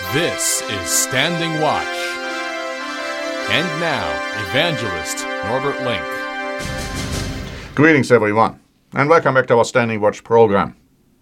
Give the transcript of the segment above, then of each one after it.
This is Standing Watch. And now, Evangelist Norbert Link. Greetings, everyone, and welcome back to our Standing Watch program.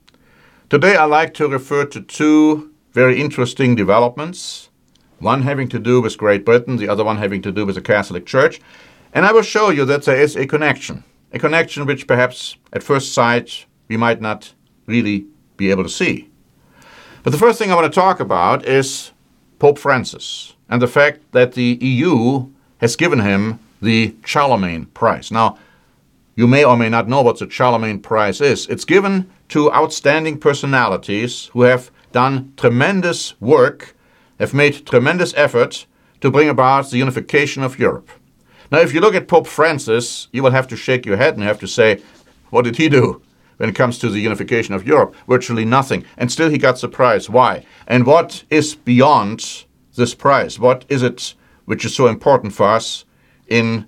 Today I'd like to refer to two very interesting developments, one having to do with Great Britain, the other one having to do with the Catholic Church, and I will show you that there is a connection which perhaps at first sight we might not really be able to see. But the first thing I want to talk about is Pope Francis and the fact that the EU has given him the Charlemagne Prize. Now, you may or may not know what the Charlemagne Prize is. It's given to outstanding personalities who have done tremendous work, have made tremendous effort to bring about the unification of Europe. Now, if you look at Pope Francis, you will have to shake your head and have to say, what did he do when it comes to the unification of Europe? Virtually nothing. And still he got the prize. Why? And what is beyond this prize? What is it which is so important for us in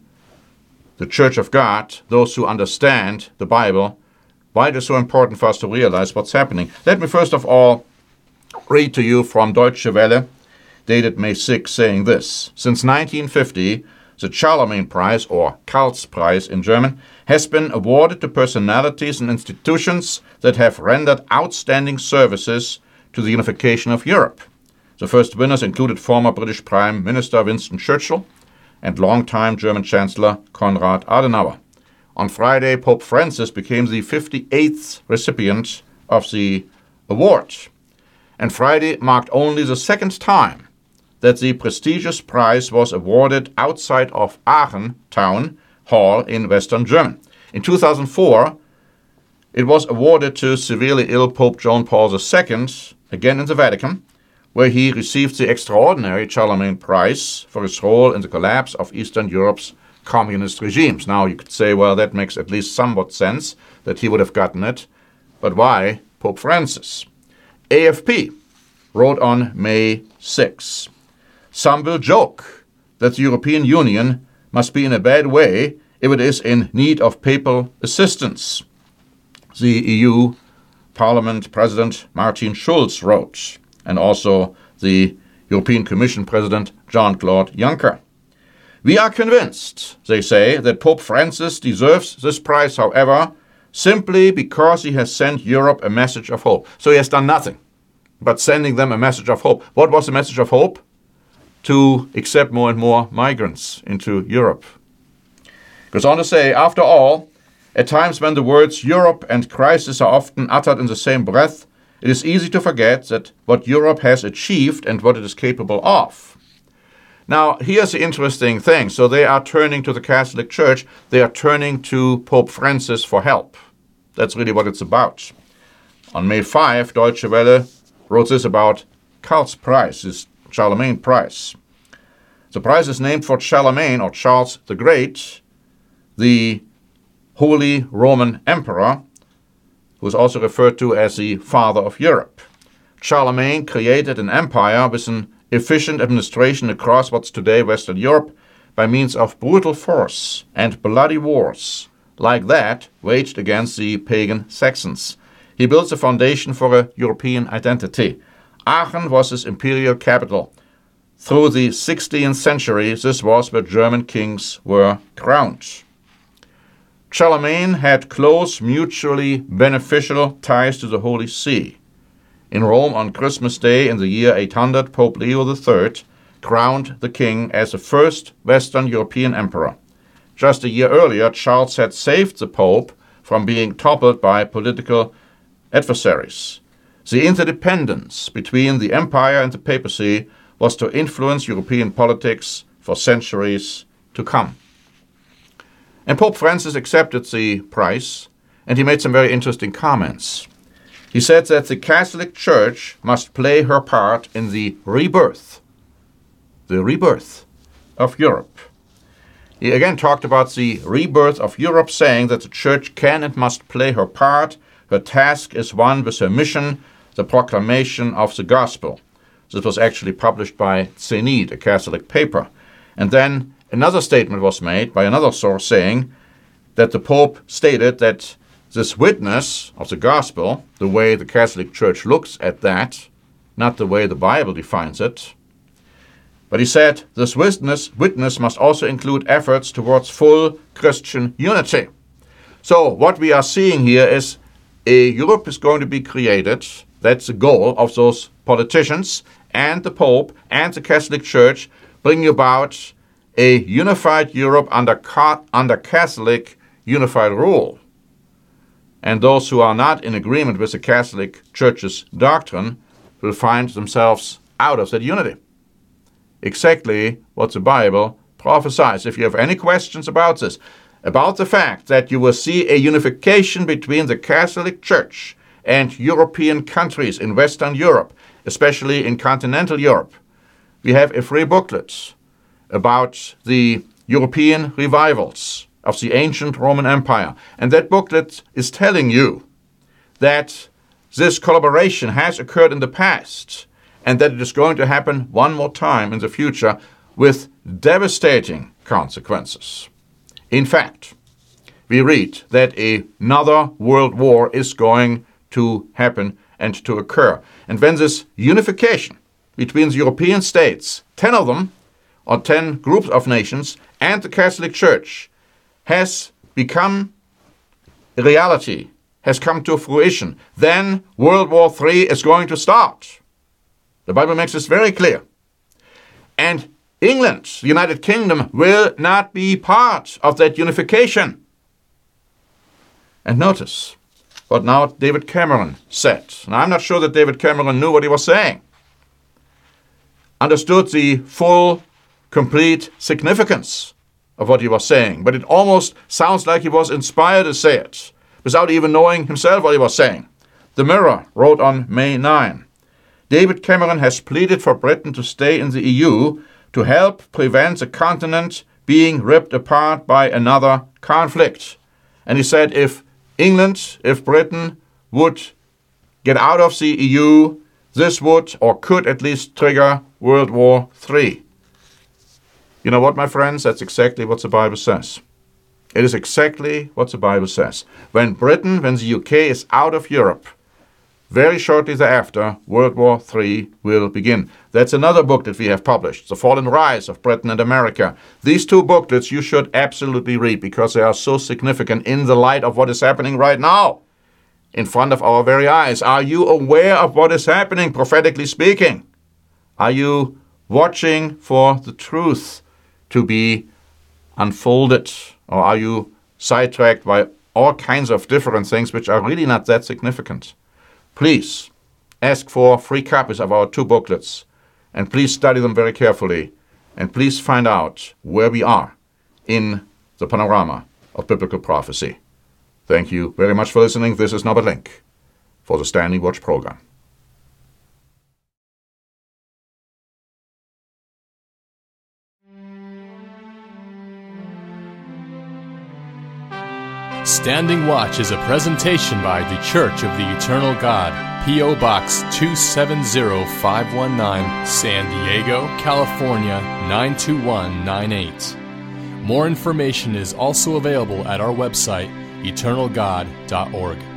the Church of God, those who understand the Bible? Why it is so important for us to realize what's happening? Let me first of all read to you from Deutsche Welle, dated May 6, saying this: Since 1950, the Charlemagne Prize, or Karlspreis in German, has been awarded to personalities and institutions that have rendered outstanding services to the unification of Europe. The first winners included former British Prime Minister Winston Churchill and longtime German Chancellor Konrad Adenauer. On Friday, Pope Francis became the 58th recipient of the award. And Friday marked only the second time that the prestigious prize was awarded outside of Aachen town hall in Western Germany. In 2004, it was awarded to severely ill Pope John Paul II, again in the Vatican, where he received the extraordinary Charlemagne Prize for his role in the collapse of Eastern Europe's communist regimes. Now, you could say, well, that makes at least somewhat sense that he would have gotten it. But why Pope Francis? AFP wrote on May 6, "Some will joke that the European Union must be in a bad way if it is in need of papal assistance." The EU Parliament President Martin Schulz wrote, and also the European Commission President Jean-Claude Juncker. "We are convinced," they say, "that Pope Francis deserves this prize, however, simply because he has sent Europe a message of hope." So he has done nothing but sending them a message of hope. What was the message of hope? To accept more and more migrants into Europe. It goes on to say, "After all, at times when the words Europe and crisis are often uttered in the same breath, it is easy to forget that what Europe has achieved and what it is capable of." Now, here's the interesting thing. So they are turning to the Catholic Church. They are turning to Pope Francis for help. That's really what it's about. On May 5, Deutsche Welle wrote this about Karlspreis, this Charlemagne Prize. The prize is named for Charlemagne, or Charles the Great, the Holy Roman Emperor, who is also referred to as the Father of Europe. Charlemagne created an empire with an efficient administration across what's today Western Europe by means of brutal force and bloody wars, like that waged against the pagan Saxons. He built the foundation for a European identity. Aachen was his imperial capital. Through the 16th century, this was where German kings were crowned. Charlemagne had close, mutually beneficial ties to the Holy See. In Rome on Christmas Day in the year 800, Pope Leo III crowned the king as the first Western European emperor. Just a year earlier, Charles had saved the Pope from being toppled by political adversaries. The interdependence between the empire and the papacy was to influence European politics for centuries to come. And Pope Francis accepted the prize, and he made some very interesting comments. He said that the Catholic Church must play her part in the rebirth of Europe. He again talked about the rebirth of Europe, saying that the Church can and must play her part. Her task is one with her mission, the proclamation of the gospel. This was actually published by Zenit, a Catholic paper. And then another statement was made by another source saying that the Pope stated that this witness of the gospel, the way the Catholic Church looks at that, not the way the Bible defines it. But he said this witness must also include efforts towards full Christian unity. So what we are seeing here is a Europe is going to be created. That's the goal of those politicians and the Pope and the Catholic Church, bringing about a unified Europe under Catholic unified rule. And those who are not in agreement with the Catholic Church's doctrine will find themselves out of that unity. Exactly what the Bible prophesies. If you have any questions about this, about the fact that you will see a unification between the Catholic Church and European countries in Western Europe, especially in continental Europe, we have a free booklet about the European revivals of the ancient Roman Empire. And that booklet is telling you that this collaboration has occurred in the past and that it is going to happen one more time in the future with devastating consequences. In fact, we read that another world war is going to happen and to occur. And when this unification between the European states, 10 of them, or 10 groups of nations, and the Catholic Church has become a reality, has come to fruition, then World War III is going to start. The Bible makes this very clear. And England, the United Kingdom, will not be part of that unification. And notice what now David Cameron said. Now, I'm not sure that David Cameron knew what he was saying, understood the full, complete significance of what he was saying, but it almost sounds like he was inspired to say it, without even knowing himself what he was saying. The Mirror wrote on May 9, David Cameron has pleaded for Britain to stay in the EU to help prevent the continent being ripped apart by another conflict. And he said if Britain would get out of the EU, this would or could at least trigger World War III. You know what, my friends? That's exactly what the Bible says. It is exactly what the Bible says. When the UK is out of Europe, very shortly thereafter, World War III will begin. That's another book that we have published, The Fall and Rise of Britain and America. These two booklets you should absolutely read because they are so significant in the light of what is happening right now in front of our very eyes. Are you aware of what is happening, prophetically speaking? Are you watching for the truth to be unfolded? Or are you sidetracked by all kinds of different things which are really not that significant? Please ask for free copies of our two booklets, and please study them very carefully, and please find out where we are in the panorama of biblical prophecy. Thank you very much for listening. This is Norbert Link for the Standing Watch program. Standing Watch is a presentation by The Church of the Eternal God, P.O. Box 270519, San Diego, California 92198. More information is also available at our website, eternalgod.org.